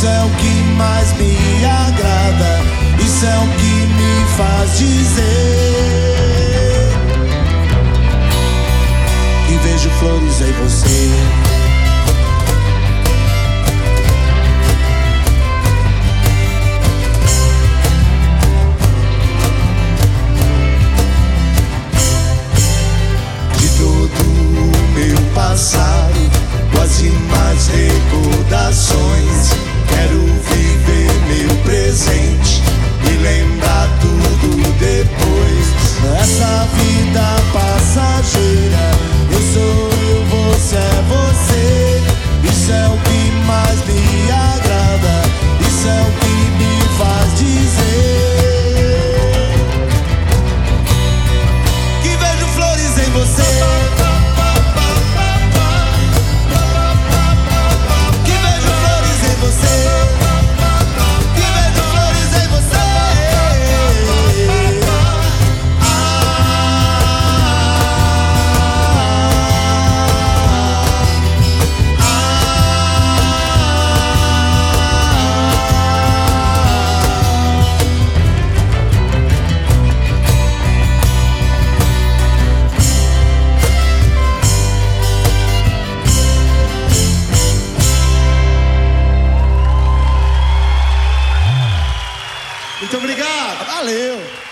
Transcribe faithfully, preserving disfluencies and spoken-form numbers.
Isso é o que mais me agrada, isso é o que me faz dizer que vejo flores em você. Passado, quase mais recordações. Quero viver meu presente e lembrar tudo depois. Essa vida passageira, eu sou eu, você é você. Isso é o que mais me agrada, isso é o que me faz dizer que vejo flores em você. Muito obrigado, valeu!